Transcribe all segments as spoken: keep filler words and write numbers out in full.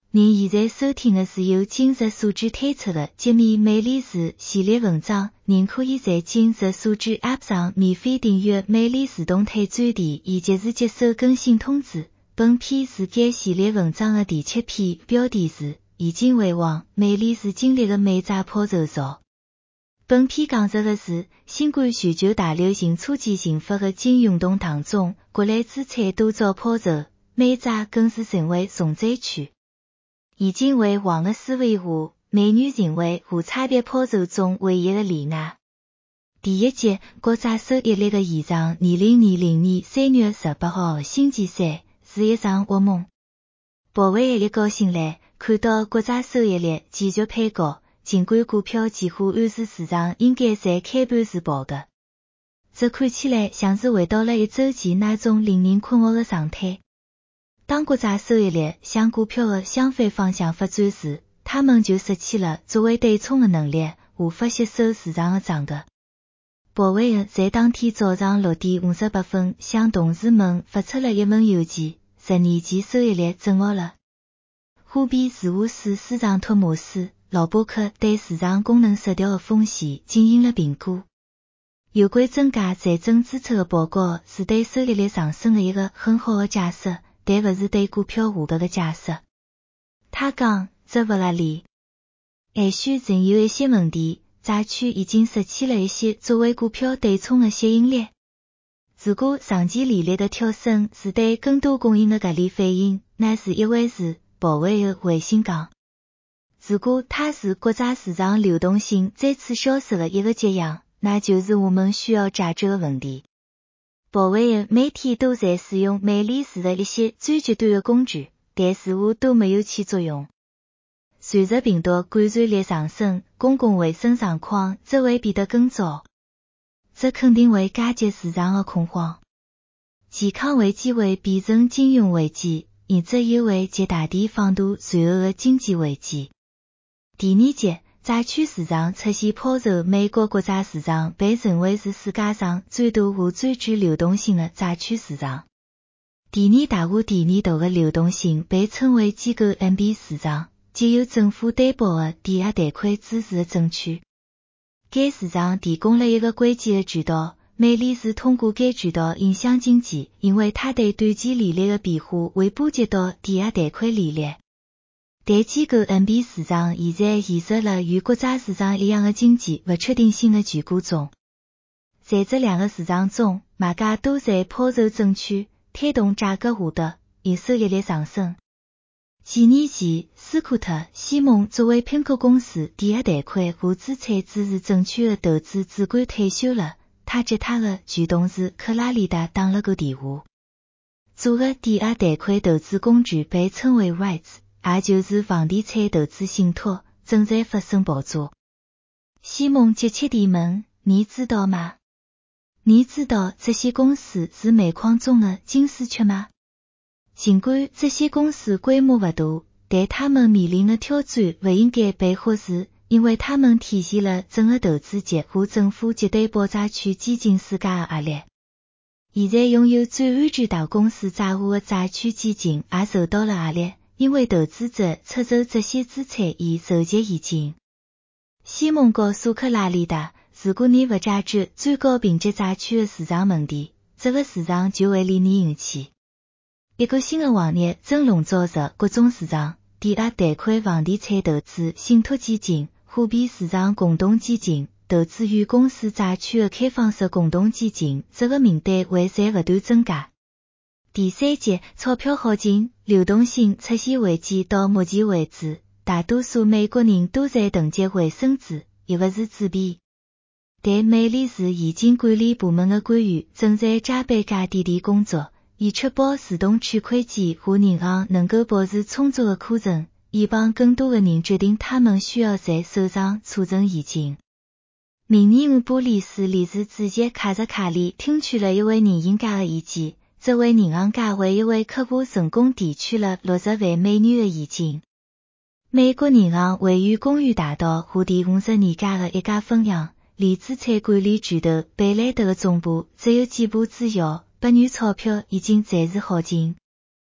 您现在收听的是由今日素质推出的揭秘美丽字系列文章，您可以在今日素质 App 上免费订阅美丽自动推专题，以及时接收更新通知。本篇是该系列文章的第七篇，标题是已经为王美丽字经历的美债破周造。本篇讲述的是新冠全球大流行初期引发的经运动当中，国内资产都遭破周，美债更是成为重灾区。已经为王的思维下，美女认为无差别破周中唯一的例外。第一届国债收益率的现象，二零二零年三月十八号星期三是一场噩梦。鲍威尔一高兴来，看到国债收益率继续攀高，尽管股票几乎暗示市场应该在开盘时爆的。这看起来像是回到了一周前那种令人困惑的状态。当国债收益率向股票的相反方向发展时，他们就失去了作为对冲的能力，无法吸收市场的涨价。鲍威尔在当天早上六点五十八分向同事们发出了一份邮件，十年期收益率正确了。货币事务所市场托马斯·劳伯克对市场功能失调的风险进行了评估。有关增加财政支出的报告是对收益率上升的一个很好的假设，但不是对股票下跌的假设。他讲，这不合理。还许仍有一些问题，债券已经失去了一些作为股票对冲的吸引力。如果长期利率的跳升是对更多供应的合理反应，那是一回事，鲍威尔回信讲。如果它是国债市场流动性再次消失的一个迹象，那就是我们需要解决的问题。鲍威尔每天都在使用美丽字的一些最极端的工具，但似乎都没有起作用。随着病毒感染率上升，公共卫生状况则会变得更糟。这肯定会加剧市场的恐慌。健康危机会变成金融危机，而这又会极大地放大随后的经济危机。第二节，债券市场出现抛售，美国国债市场被认为是世界上最大和最具流动性的债券市场。第二大和第二大的流动性被称为机构 M B 市场，即由政府担保的抵押贷款支持的证券。该市场提供了一个关键的渠道，美丽是通过该渠道影响经济，因为它对短期利率的变化会波及到抵押贷款利率。但机构 M B 市场现在陷入了与国债市场一样的经济不确定性的漩涡中。在这两个市场中，买家都在抛售证券，推动价格下跌，而收益率上升。几年前，斯科特·西蒙作为苹果公司抵押贷款和资产支持证券的投资主管退休了，他接他的前同事克拉丽达打了个电话。组合抵押贷款投资工具被称为 R E I T S， 也就是房地产投资信托，正在发生爆炸。西蒙急切地问，你知道吗？你知道这些公司是煤矿中的金丝雀吗？尽管这些公司规模不大，但他们面临的挑战不应该被忽视，因为他们体现了整个投资界和政府及对保债券基金世界的压力。现在拥有最安全大公司债务的债券基金也受到了压力，因为投资者出售这些资产以筹集现金。西蒙告诉克拉丽达，如果你不解决最高评级债券的市场问题，这个市场就会离你而去。一个新的行业正笼罩着各种市场，抵押贷款、房地产投资、信托基金、货币市场共同基金、投资于公司债券的开放式共同基金，这个名单会在不断增加。第三节，钞票耗尽，流动性出现危机。到目前为止，大多数美国人都在囤积卫生纸，而不是纸币。但美丽是现金管理部门的官员正在加班加点地工作，以确保自动取款机和银行能够保持充足的库存，以帮更多的人决定他们需要在手上储存现金。明尼安波利斯理事主席卡扎卡利听取了一位银行家的意见，这位银行家为一位客户成功提取了六十万美元的现金。美国银行位于公寓大道和第五十二街的一家分行，离资产管理巨头贝莱德的总部只有几步之遥。百元钞票已经暂时耗尽。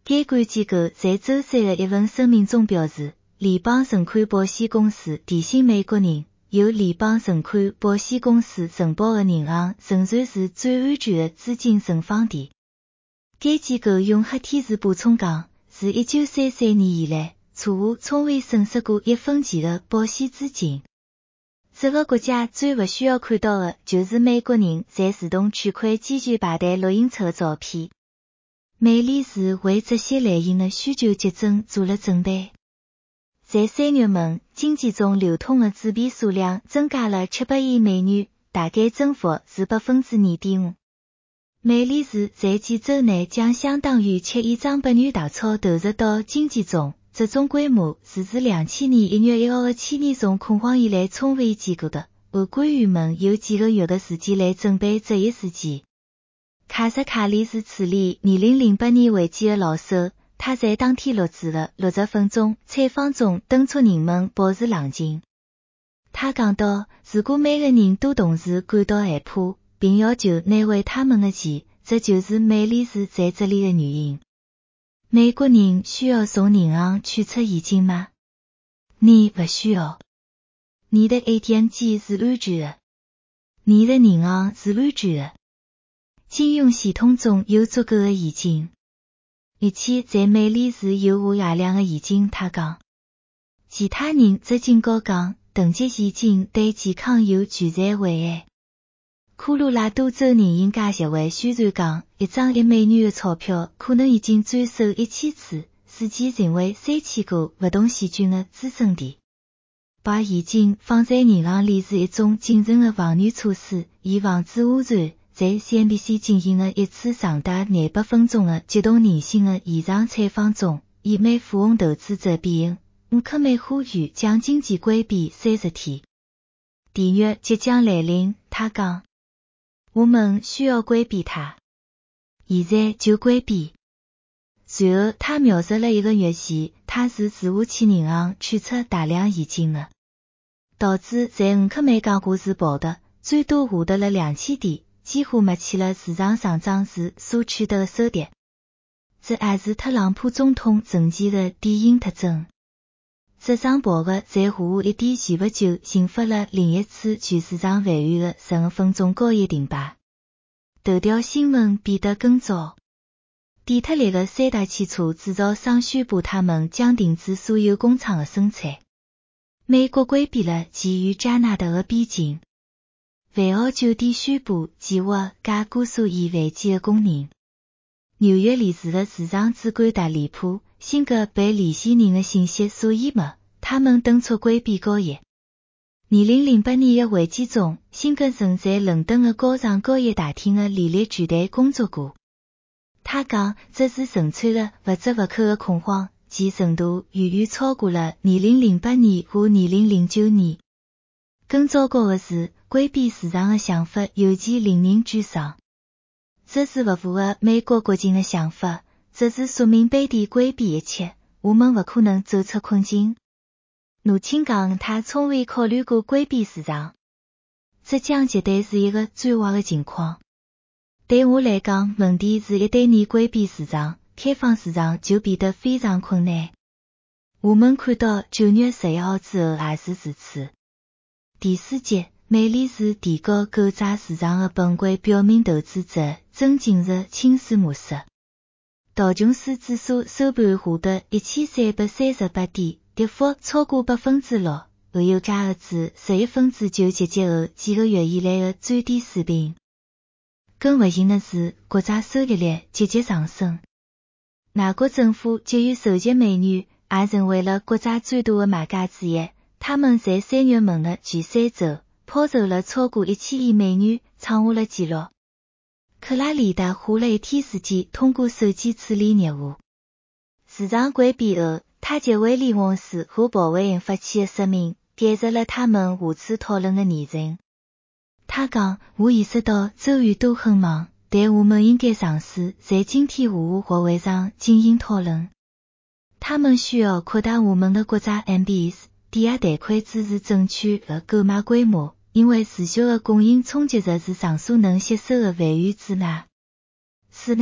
监管机构在周三的一份声明中表示，联邦存款保险公司提醒美国人，由联邦存款保险公司承保的银行仍然是最安全的资金存放地。该机构用黑体字补充讲，自一九三三年以来，错误从未损失过一分钱的保险资金。这个国家最不需要看到的就是美国人在自动取款机具排队录音册的照片。美联储为这些类型的需求急增做了准备。在三月份，经济中流通的纸币数量增加了七百亿美元，大概增幅是百分之二点五。美联储在几周内将相当于七亿张百元大钞投入到经济中，这种规模是自两千年一月一号的千年虫恐慌以来从未见过的。而官员们有几个月的时间来准备这一事件。卡什卡利是处理二零零八年危机的老手，他在当天录制了六十分钟采访中敦促人们保持冷静。他讲到，如果每个人都同时感到害怕，并要求拿回他们的钱，这就是美联储在这里的原因。美国人需要从银行取出现金吗？你不需要。你的 A T M 机是安全的。你的银行是安全的。金融系统中有足够的现金。而且在美联储有下大量的现金，他讲。其他人则警告讲，囤积现金对健康有巨大危害。科罗拉多州人行家协会宣传讲，一张一美元的钞票可能已经转手一千次，使其成为三千个不同细菌的滋生地。把现金放在银行里是一种谨慎的防御措施，以防止污染。在 C N B C 进行了一次长达二百分钟的激动人心的现场采访中，以美富翁投资者比赢，乌克美呼吁将经济规避三十天。地狱即将来临，他讲。我们需要规避它。现在就规避。随后他描述了一个月前，他是自我去银行取出大量现金的，导致在五克美港股市报的最多下跌了两千点，几乎抹去了市场上涨时所取得的收跌。这也是特朗普总统政绩的典型特征。这上报的在下午一点前不久引发了另一次全市场范围的十五分钟交易停摆。头条新闻变得更早。底特律的三大汽车制造商宣布他们将停止所有工厂的生产。美国规避了基于加拿大的边境。万豪酒店宣布计划解雇所有违纪的工人。纽约理事的市场主管达利普，新个被联系人的信息所淹没，他们敦促规避交易。二零零八年的危机中，辛格曾在伦敦的高层交易大厅的利率团队工作过。他讲，这是纯粹的不折不扣的恐慌，其程度远远超过了二零零八年和二零零九年。更糟糕的是，规避市场的想法尤其令人沮丧。这是不符合美国国情的想法，这是说明背地规避一切，我们不可能走出困境。努钦讲，他从未考虑过规避市场。这将绝对是一个最坏的情况。对我来讲，问题是一旦你规避市场，开放市场就变得非常困难。我们看到九月十一号之后也是如此。第四节，美联储提高购债市场的本轨，表明投资者正进入清算模式。道琼斯指数收盘下跌一千三百三十八点，跌幅超过百分之六，而油价的至十一分之九节节后几个月以来的最低水平。更不幸的是，国债收益率节节上升。外国政府急于筹集美元，也成为了国债最大的买家之一。他们在三月份的前三周抛售了超过一千亿美元，创下了纪录。克拉里达花了一天时间通过手机处理业务。市场关闭后，他接威廉王室和保卫营发起的声明，解释了他们下次讨论的议程。他讲，我意识到周围都很忙，但我们应该尝试在今天下午学会上进行讨论。他们需要扩大我们的国债 M B S。抵押贷款支持证券的购买规模，因为持续的供应冲击值是上述能接受的范围之内。此外，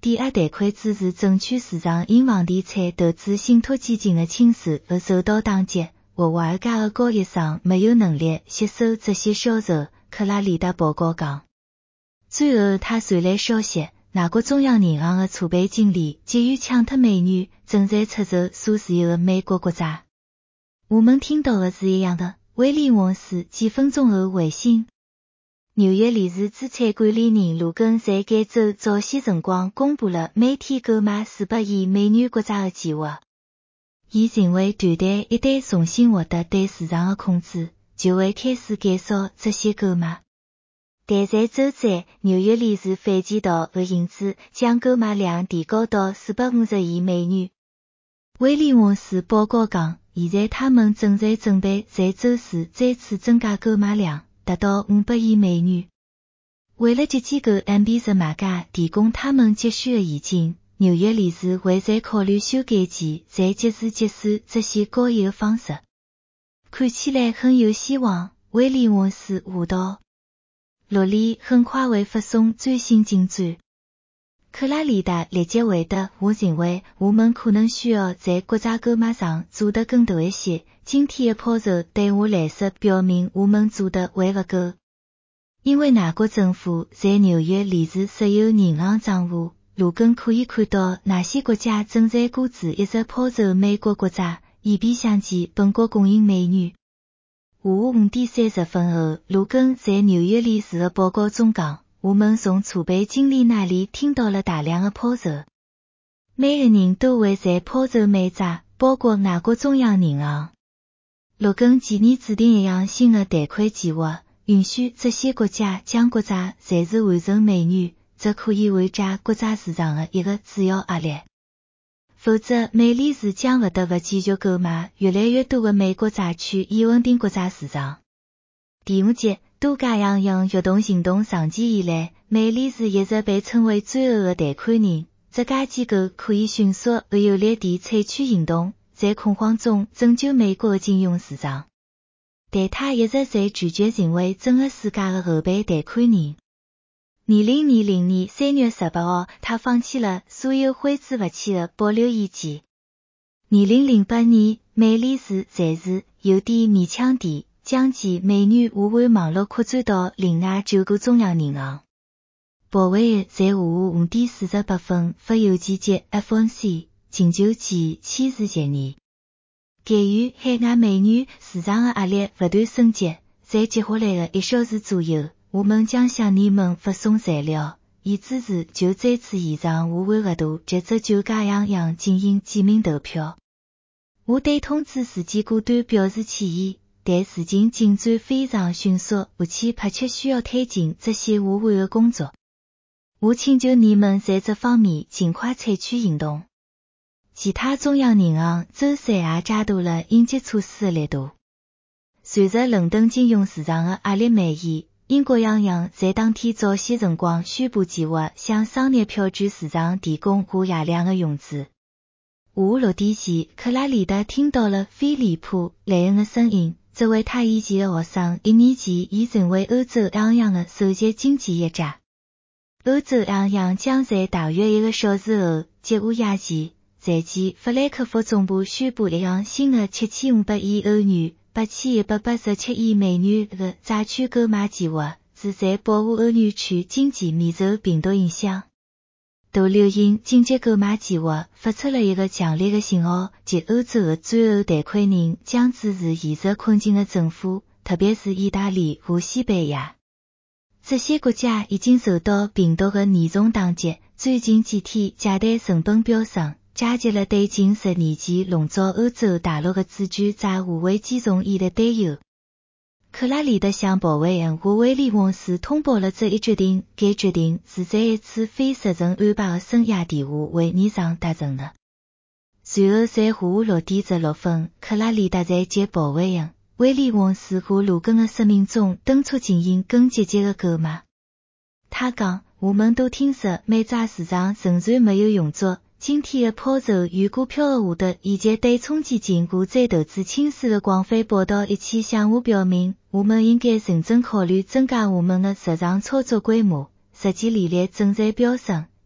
抵押贷款只是争取市场因房地产投资信托基金的倾诉而受到打击，或外加的交易商没有能力吸收这些销售，克拉里达报告讲。最后他传来消息，哪国中央银行的储备经理急于抢脱美元，正在出售所持有的美国国债。我们听到的是一样的。威利王斯几分钟后回信。纽约理事资产管理人卢根在该周早些辰光公布了每天购买四百亿美元国债的计划。伊认为团队一旦重新获得对市场的控制，就会开始减少这些购买。但在周三，纽约理事反其道而行之，将购买量提高到四百五十亿美元。威利王斯报告讲，现在他们正在准备在周四再次增加购买量，达到五百亿美元。为了给机构 M B 的买家提供他们急需的现金，纽约理事会在考虑修改前再及时结束这些交易的方式。看起来很有希望，威利王斯话道。罗里很快会发送最新进展。克拉里达立即回答，我认为我们可能需要在国债购买上做得更多一些。今天的抛售对我来说表明我们做得还不够。因为哪国政府在纽约理事设有银行账户，卢根可以看到哪些国家正在购置一直抛售美国国债，以便相继本国供应美元。下午五点三十分后，卢根在纽约理事的报告中讲，我们从储备经理那里听到了大量的抛售。每个人都会在抛售美债，包括哪国中央银行。卢根建议制定一项新的贷款计划，允许这些国家将国债暂时换成美元，这可以缓解国债市场的一个主要压力。否则，美理事将不得不继续购买越来越多的美国债券以稳定国债市场。第五节，多加样样运动行动长期以来，美理事一直被称为最后的贷款人。这家机构可以迅速而有力地采取行动，在恐慌中拯救美国的金融市场。但他一直在拒绝成为整个世界的后备贷款人。二零二零年三月十八号，他放弃了所有挥之不去的保留意见。二零零八年，美理事暂时有点勉强地将其美元互换网络扩展到另外九个中央银行。鲍威尔在下午五点四十八分发邮件给 F O M C， 请求其签署协议。鉴于海外美元市场的压力不断升级，在接下来的一小时左右，我们将向你们发送材料，以支持就这次延长互换额度及这九家样样进行记名投票。我对通知事件果断表示歉意，但事情进展非常迅速，而且迫切需要推进这些互换的工作。我请求你们在这方面尽快采取行动。其他中央银行周三也加大了应急措施的力度。随着伦敦金融市场的压力蔓延，英国央行在当天早些辰光宣布计划向商业票据市场提供过夜量的融资。下午六点前，克拉里达听到了菲利普·雷恩的声音。这位他以前的学生一年前已成为欧洲央行的首席经济学家。欧洲央行将在大约一个小时后接下夜前，在其弗兰克福总部宣布一项新的七千五百亿欧元、八千一百八十七亿美元的债券购买计划，旨在保护欧元区经济免受病毒影响。大流行紧急购买计划发出了一个强烈的信号，即欧洲的最后贷款人将支持现实困境的政府，特别是意大利和西班牙。这些国家已经受到病毒的严重打击，最近几天借贷成本飙升，加剧了对近十年前笼罩欧洲大陆的主权债务危机重演的担忧。克拉里德向鲍威尔和威利王斯通报了这一决定，该决定是在一次非实程安排的深夜电话会议上达成的。随后在下午六点十六分，克拉里德在接鲍威尔、威利王斯和卢根的声明中敦促进行更积极的购买。他讲，我们都听说美债市场仍然没有运作。今天的抛售与股票的下跌，以及对冲基金和再投资倾诉的广泛报道一起向我表明，我们应该认真考虑增加我们的日常操作规模。实际利率正在飙升，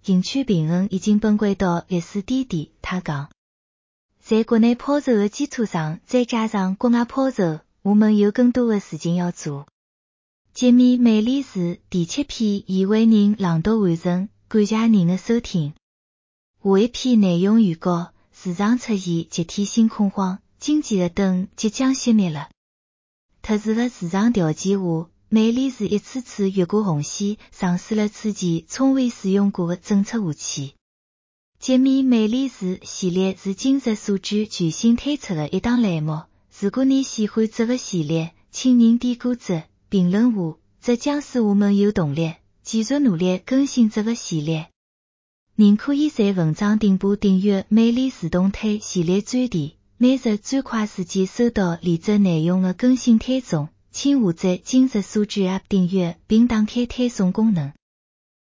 赢取平衡已经本轨到历史低点，他讲。在国内跑手的基础上，再加上国外跑手，我们有更多的事情要做。揭秘美丽是第七篇已为您朗读完成，感谢您的收听。下一篇内容预告：市场出现集体性恐慌，经济的灯即将熄灭了。特殊的市场条件下，美丽是一次次越过红线，尝试了此前从未使用过的政策武器。揭秘美丽是系列是今日数据全新推出的一档栏目。如果你喜欢这个系列，请您点个赞、评论下，这将使我们有动力继续努力更新这个系列。您可以在文章顶部订阅美丽自动推系列专题，每日最快时间收到连接内容的更新推送。请下载今日数据 App 订阅并打开推送功能。